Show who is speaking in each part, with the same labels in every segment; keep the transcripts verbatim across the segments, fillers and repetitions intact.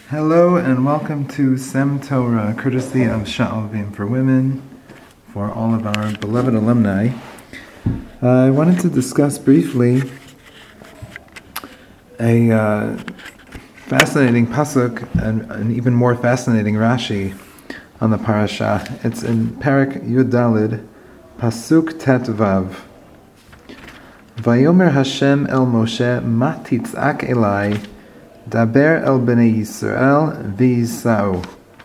Speaker 1: Hello and welcome to Sem Torah, courtesy of Sha'alvim for Women, for all of our beloved alumni. Uh, I wanted to discuss briefly a uh, fascinating pasuk and an even more fascinating Rashi on the parasha. It's in Parak Yud Daled, pasuk Tet Vav. Vayomer Hashem el Moshe, ma titzak elai, Daber el Bnei Yisrael v'Yisau.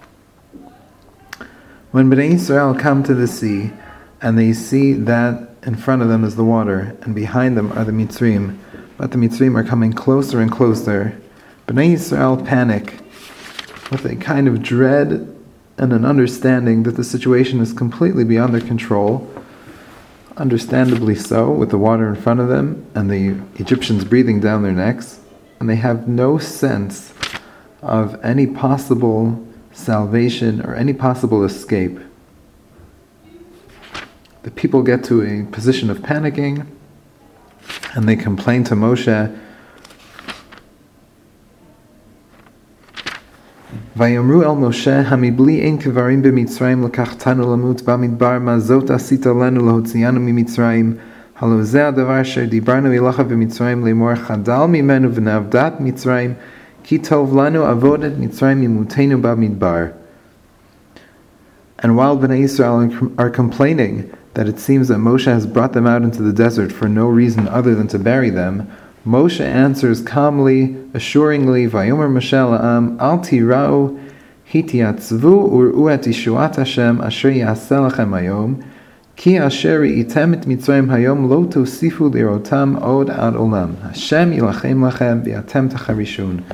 Speaker 1: When Bnei Yisrael come to the sea, and they see that in front of them is the water, and behind them are the Mitzrim, but the Mitzrim are coming closer and closer, Bnei Yisrael panic with a kind of dread and an understanding that the situation is completely beyond their control, understandably so, with the water in front of them, and the Egyptians breathing down their necks. And they have no sense of any possible salvation or any possible escape. The people get to a position of panicking, and they complain to Moshe. Vayomru el Moshe, hamibli ein kvarim b'Mitzrayim lekachtanu lamut b'midbar ma zot asita lenu lahotzianu mimitzrayim. Halo zeh hadavar asher dibarnu ilacha b'Mitzrayim lemor chadal mimenu v'navdat Mitzrayim ki tov lanu avodat Mitzrayim mimutenu b'midbar. And while Bnei Yisrael are complaining that it seems that Moshe has brought them out into the desert for no reason other than to bury them, Moshe answers calmly, assuringly, Vayomer Moshe la'am al tira'u hitiatzvu ur'u et yishuat Hashem asher yaseh lachem hayom Ki asher item et Mitzrayim hayom lo tosifu lirotam od ad olam. Hashem yilachem lachem v'atem tacharishun.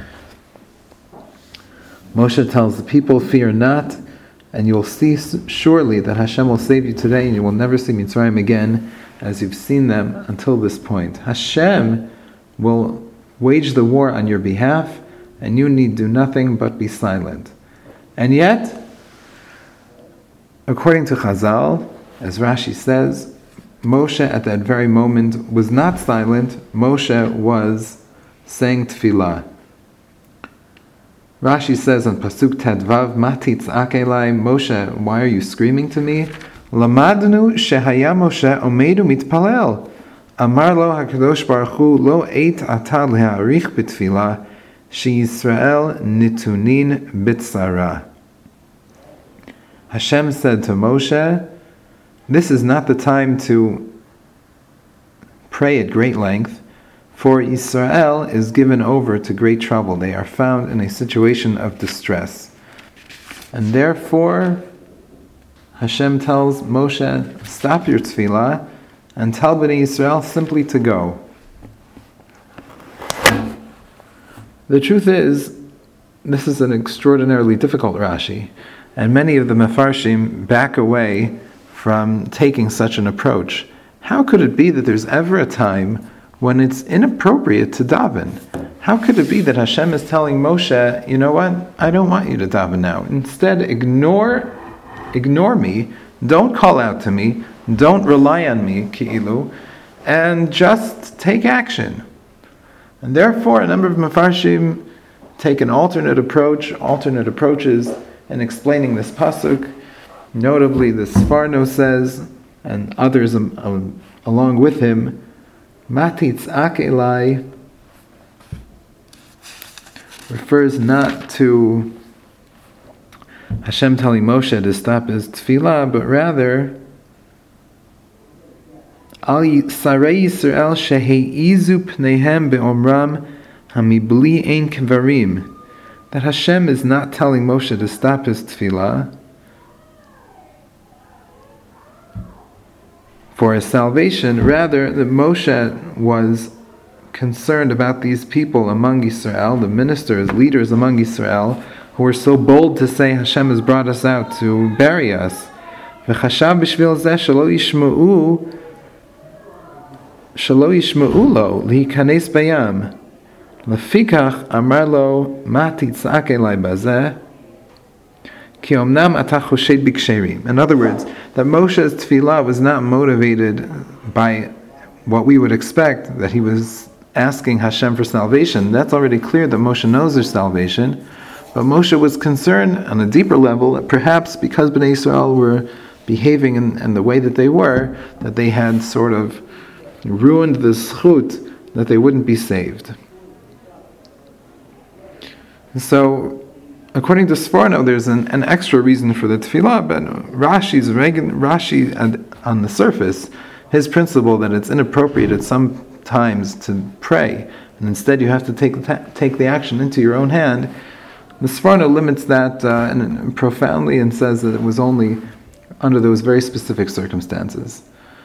Speaker 1: Moshe tells the people, fear not, and you will see surely that Hashem will save you today, and you will never see Mitzrayim again, as you've seen them until this point. Hashem will wage the war on your behalf, and you need do nothing but be silent. And yet, according to Chazal, as Rashi says, Moshe at that very moment was not silent. Moshe was saying tefillah. Rashi says on pasuk Tet Vav, Ma titzak elai, Moshe, why are you screaming to me? Lamadnu shehaya Moshe omedu mitpalel. Amar lo HaKadosh Baruch Hu lo eit atad leharich b'tefillah she Yisrael nitunin b'tzara. Hashem said to Moshe, this is not the time to pray at great length, for Israel is given over to great trouble. They are found in a situation of distress. And therefore, Hashem tells Moshe, stop your tefillah, and tell Bnei Yisrael simply to go. The truth is, this is an extraordinarily difficult Rashi, and many of the Mefarshim back away from taking such an approach. How could it be that there's ever a time when it's inappropriate to daven? How could it be that Hashem is telling Moshe, you know what, I don't want you to daven now. Instead, ignore ignore me, don't call out to me, don't rely on me, ki'ilu, and just take action. And therefore, a number of Mefarshim take an alternate approach, alternate approaches in explaining this pasuk. Notably, the Sforno says, and others um, um, along with him, Ma titzak elai refers not to Hashem telling Moshe to stop his tefillah, but rather Al sarei Yisrael sheheizu pneihem be'omram hamibli ein kvarim, that Hashem is not telling Moshe to stop his tefillah for his salvation, rather that Moshe was concerned about these people among Israel, the ministers, leaders among Israel, who were so bold to say Hashem has brought us out to bury us. V'chashav b'shvil zeh shelo yishma'u shelo yishma'u lo lihikanes bayam. Lefikach amar lo ma titzak elai bazeh Ki omnam ata choshed b'ksherim. In other words, that Moshe's tefillah was not motivated by what we would expect, that he was asking Hashem for salvation. That's already clear that Moshe knows there's salvation. But Moshe was concerned on a deeper level that perhaps because Bnei Israel were behaving in, in the way that they were, that they had sort of ruined the zchut, that they wouldn't be saved. And so, according to Sforno, there's an, an extra reason for the tefillah, but Rashi's Rashi on the surface, his principle that it's inappropriate at some times to pray, and instead you have to take take the action into your own hand. The Sforno limits that uh, and profoundly and says that it was only under those very specific circumstances.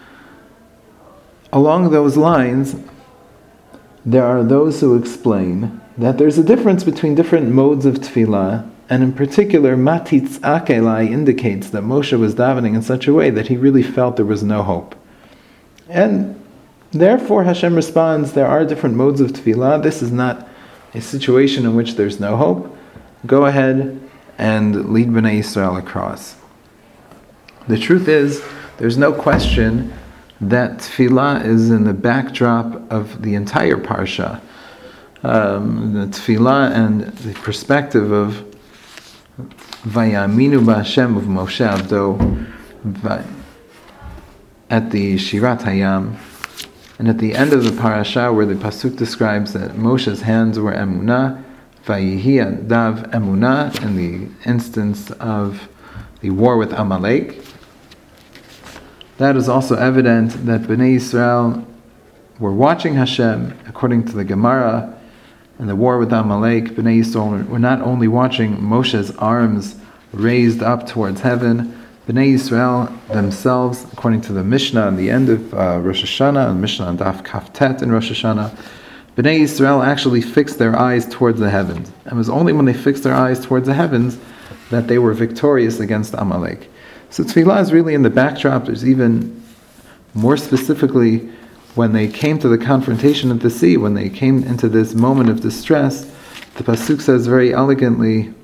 Speaker 1: Along those lines, there are those who explain that there's a difference between different modes of tefillah, and in particular, Matitz Akelai indicates that Moshe was davening in such a way that he really felt there was no hope. And therefore Hashem responds, there are different modes of tefillah. This is not a situation in which there's no hope. Go ahead and lead Bnei Yisrael across. The truth is, there's no question that tefillah is in the backdrop of the entire parsha. Um, the tefillah and the perspective of Vayaminu b'Hashem of Moshe Avdo at the Shirat Hayam, and at the end of the parasha where the pasuk describes that Moshe's hands were emunah, Vayihi Dav emunah, in the instance of the war with Amalek. That is also evident that Bnei Yisrael were watching Hashem, according to the Gemara. In the war with Amalek, Bnei Yisrael were not only watching Moshe's arms raised up towards heaven, Bnei Yisrael themselves, according to the Mishnah at the end of uh, Rosh Hashanah, and Mishnah on Daf Kaftet in Rosh Hashanah, Bnei Yisrael actually fixed their eyes towards the heavens. And it was only when they fixed their eyes towards the heavens that they were victorious against Amalek. So tefillah is really in the backdrop. There's even more specifically when they came to the confrontation at the sea, when they came into this moment of distress, the pasuk says very elegantly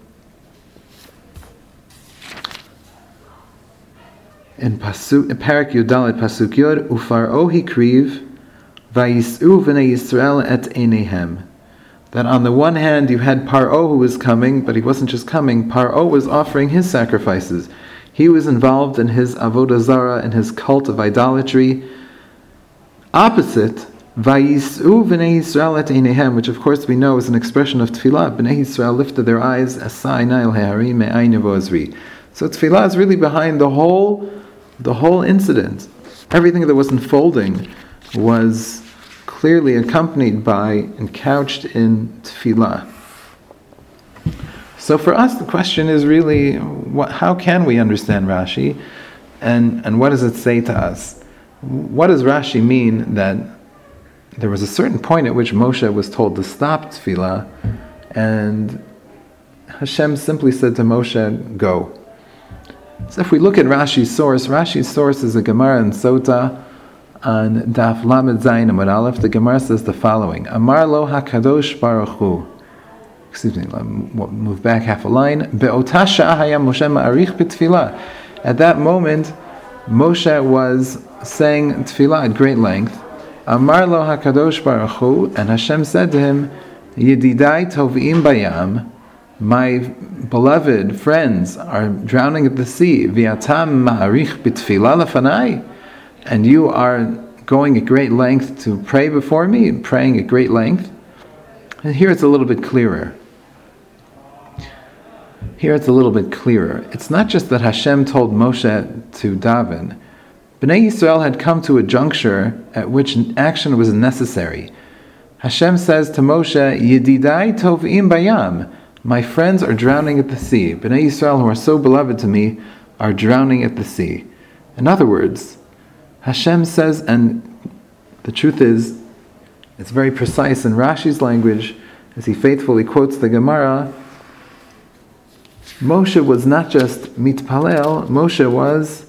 Speaker 1: in pasuk, in Parak Yudalet pasuk Yod, Ufaro hikriv vayis'u v'nei Yisrael et einehem. That on the one hand you had Paro who was coming, but he wasn't just coming. Paro was offering his sacrifices. He was involved in his avodah zarah, in his cult of idolatry. Opposite, Vayis'u v'nei Yisrael et einehem, which of course we know is an expression of tefillah. Bnei Yisrael lifted their eyes, Asa'ina el he'arim me'ayin yavo azri. So tefillah is really behind the whole, the whole incident. Everything that was unfolding was clearly accompanied by and couched in tefillah. So for us, the question is really, what, how can we understand Rashi, and, and what does it say to us? What does Rashi mean that there was a certain point at which Moshe was told to stop tefillah, and Hashem simply said to Moshe, go. So if we look at Rashi's source, Rashi's source is a Gemara in Sota on Daf Lamed Zayin Amud Aleph. The Gemara says the following: Amar lo HaKadosh Baruch Hu. Excuse me, move back half a line. Be'ota sha'ah haya Moshe ma'arich b'tefillah. At that moment, Moshe was saying tefillah at great length. Amar lo HaKadosh Baruch Hu, and Hashem said to him, Yedidai tov'im bayam, my beloved friends are drowning at the sea. V'atam ma'arich b'tefillah lefanai, and you are going at great length to pray before me, praying at great length. And here it's a little bit clearer. Here it's a little bit clearer. It's not just that Hashem told Moshe to daven. Bnei Yisrael had come to a juncture at which action was necessary. Hashem says to Moshe, Yedidai tov'im bayam, my friends are drowning at the sea. Bnei Yisrael, who are so beloved to me, are drowning at the sea. In other words, Hashem says, and the truth is, it's very precise in Rashi's language, as he faithfully quotes the Gemara, Moshe was not just mitpalel, Moshe was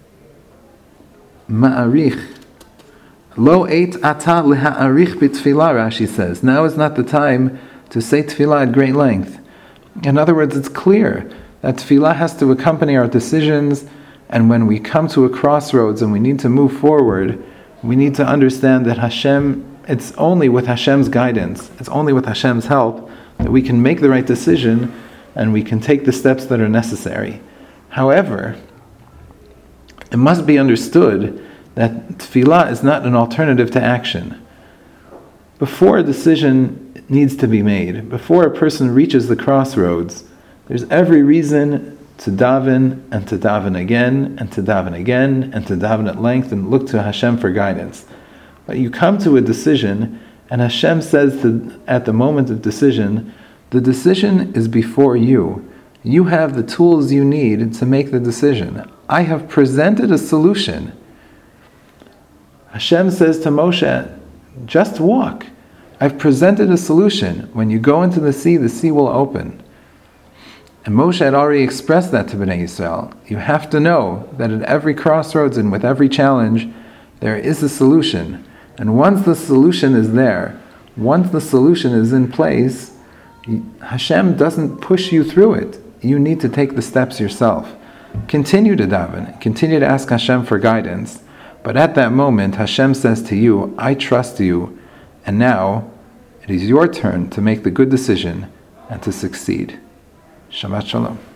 Speaker 1: ma'arich. Lo eit ata leha'arich b'tfilah, Rashi says. Now is not the time to say tefillah at great length. In other words, it's clear that tefillah has to accompany our decisions, and when we come to a crossroads and we need to move forward, we need to understand that Hashem, it's only with Hashem's guidance, it's only with Hashem's help that we can make the right decision, and we can take the steps that are necessary. However, it must be understood that tefillah is not an alternative to action. Before a decision needs to be made, before a person reaches the crossroads, there's every reason to daven and to daven again and to daven again and to daven at length and look to Hashem for guidance. But you come to a decision, and Hashem says to, at the moment of decision, the decision is before you. You have the tools you need to make the decision. I have presented a solution. Hashem says to Moshe, just walk. I've presented a solution. When you go into the sea, the sea will open. And Moshe had already expressed that to Bnei Yisrael. You have to know that at every crossroads and with every challenge, there is a solution. And once the solution is there, once the solution is in place, Hashem doesn't push you through it. You need to take the steps yourself. Continue to daven, continue to ask Hashem for guidance. But at that moment, Hashem says to you, I trust you, and now it is your turn to make the good decision and to succeed. Shabbat Shalom.